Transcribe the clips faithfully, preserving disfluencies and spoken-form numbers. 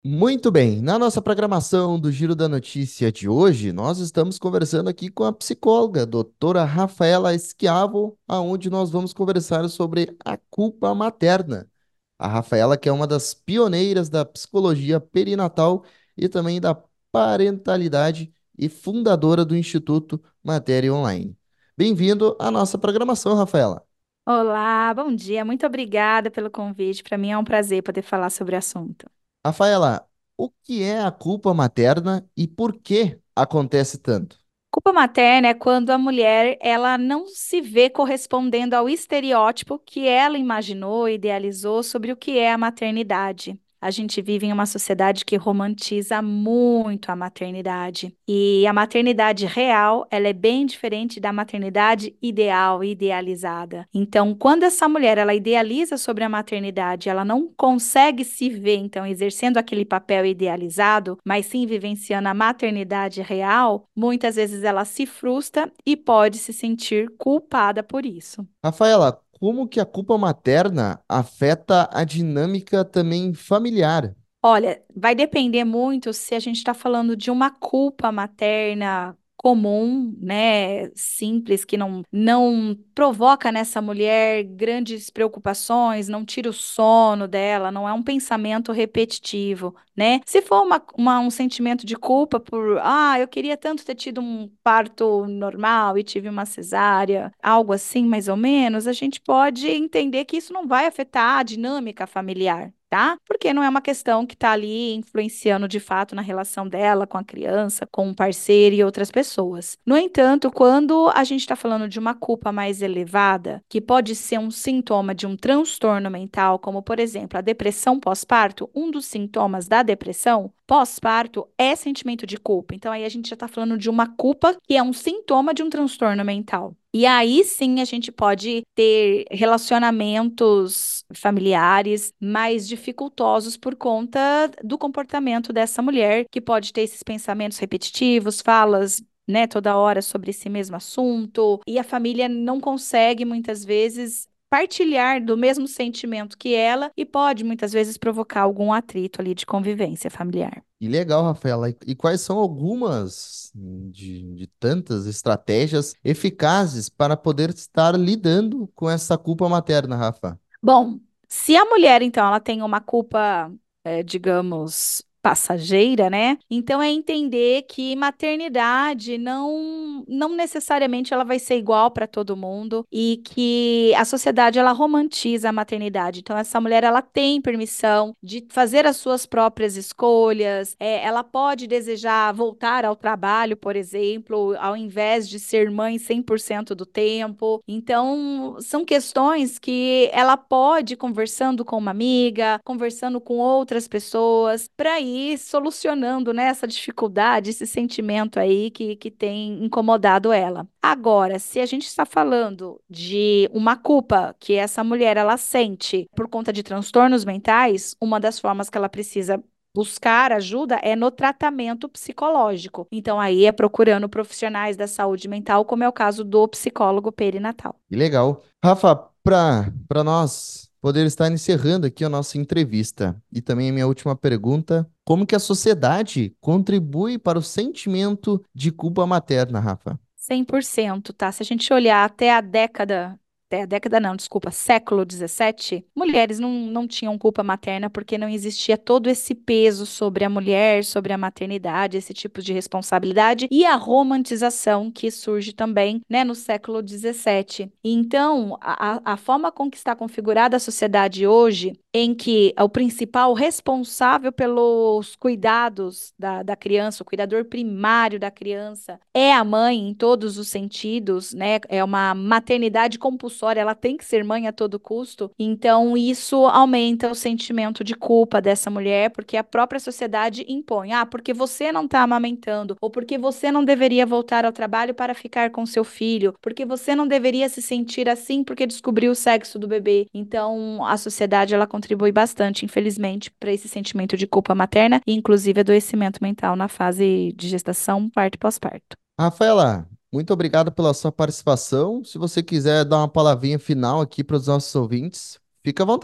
Muito bem, na nossa programação do Giro da Notícia de hoje, nós estamos conversando aqui com a psicóloga, doutora Rafaela Schiavo, aonde nós vamos conversar sobre a culpa materna. A Rafaela, que é uma das pioneiras da psicologia perinatal e também da parentalidade e fundadora do Instituto Matéria Online. Bem-vindo à nossa programação, Rafaela. Olá, bom dia. Muito obrigada pelo convite. Para mim é um prazer poder falar sobre o assunto. Rafaela, o que é a culpa materna e por que acontece tanto? Culpa materna é quando a mulher ela não se vê correspondendo ao estereótipo que ela imaginou, idealizou sobre o que é a maternidade. A gente vive em uma sociedade que romantiza muito a maternidade. E a maternidade real, ela é bem diferente da maternidade ideal, idealizada. Então, quando essa mulher ela idealiza sobre a maternidade, ela não consegue se ver então exercendo aquele papel idealizado, mas sim vivenciando a maternidade real, muitas vezes ela se frustra e pode se sentir culpada por isso. Rafaela, como que a culpa materna afeta a dinâmica também familiar? Olha, vai depender muito se a gente está falando de uma culpa materna comum, né, simples, que não, não provoca nessa mulher grandes preocupações, não tira o sono dela, não é um pensamento repetitivo, né? Se for uma, uma- um sentimento de culpa por, ah, eu queria tanto ter tido um parto normal e tive uma cesárea, algo assim, mais ou menos, a gente pode entender que isso não vai afetar a dinâmica familiar. Tá? Porque não é uma questão que está ali influenciando de fato na relação dela com a criança, com o parceiro e outras pessoas. No entanto, quando a gente está falando de uma culpa mais elevada, que pode ser um sintoma de um transtorno mental, como por exemplo a depressão pós-parto, um dos sintomas da depressão pós-parto é sentimento de culpa. Então aí a gente já está falando de uma culpa que é um sintoma de um transtorno mental. E aí sim a gente pode ter relacionamentos familiares mais dificultosos por conta do comportamento dessa mulher, que pode ter esses pensamentos repetitivos, falas, né, toda hora sobre esse mesmo assunto, e a família não consegue muitas vezes partilhar do mesmo sentimento que ela e pode muitas vezes provocar algum atrito ali de convivência familiar. E legal, Rafaela. E e quais são algumas de, de tantas estratégias eficazes para poder estar lidando com essa culpa materna, Rafa? Bom, se a mulher, então, ela tem uma culpa, eh, digamos, passageira, né? Então é entender que maternidade não, não necessariamente ela vai ser igual para todo mundo e que a sociedade ela romantiza a maternidade. Então essa mulher ela tem permissão de fazer as suas próprias escolhas. Eh, ela pode desejar voltar ao trabalho, por exemplo, ao invés de ser mãe cem por cento do tempo. Então, são questões que ela pode, conversando com uma amiga, conversando com outras pessoas, para ir solucionando, né, essa dificuldade, esse sentimento aí que, que tem incomodado ela. Agora, se a gente está falando de uma culpa que essa mulher ela sente por conta de transtornos mentais, uma das formas que ela precisa buscar ajuda é no tratamento psicológico. Então, aí é procurando profissionais da saúde mental, como é o caso do psicólogo perinatal. E legal. Rafa, para para nós poder estar encerrando aqui a nossa entrevista e também a minha última pergunta, como que a sociedade contribui para o sentimento de culpa materna, Rafa? Cem por cento, tá? Se a gente olhar até a década, até a década não, desculpa, século dezessete, mulheres não, não tinham culpa materna porque não existia todo esse peso sobre a mulher, sobre a maternidade, esse tipo de responsabilidade e a romantização que surge também, né, no século dezessete. Então, a, a a forma com que está configurada a sociedade hoje, em que o principal responsável pelos cuidados da, da criança, o cuidador primário da criança, é a mãe em todos os sentidos, né? É uma maternidade compulsória, ela tem que ser mãe a todo custo. Então, isso aumenta o sentimento de culpa dessa mulher, porque a própria sociedade impõe: ah, porque você não está amamentando, ou porque você não deveria voltar ao trabalho para ficar com seu filho, porque você não deveria se sentir assim porque descobriu o sexo do bebê. Então, a sociedade ela contribui bastante, infelizmente, para esse sentimento de culpa materna e, inclusive, adoecimento mental na fase de gestação, parto e pós-parto. Rafaela, muito obrigado pela sua participação. Se você quiser dar uma palavrinha final aqui para os nossos ouvintes, fica à vontade.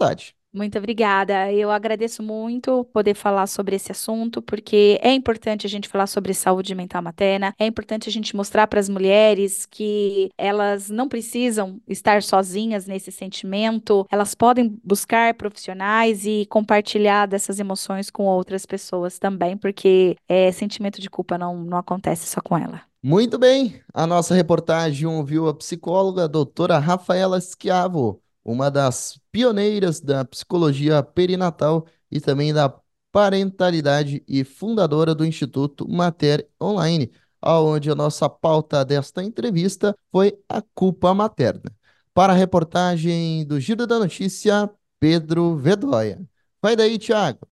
Muito obrigada. Eu agradeço muito poder falar sobre esse assunto, porque é importante a gente falar sobre saúde mental materna, é importante a gente mostrar para as mulheres que elas não precisam estar sozinhas nesse sentimento, elas podem buscar profissionais e compartilhar dessas emoções com outras pessoas também, porque é, sentimento de culpa não, não acontece só com ela. Muito bem, a nossa reportagem ouviu a psicóloga doutora Rafaela Schiavo, uma das pioneiras da psicologia perinatal e também da parentalidade e fundadora do Instituto Mater Online, aonde a nossa pauta desta entrevista foi a culpa materna. Para a reportagem do Giro da Notícia, Pedro Vedóia. Vai daí, Thiago.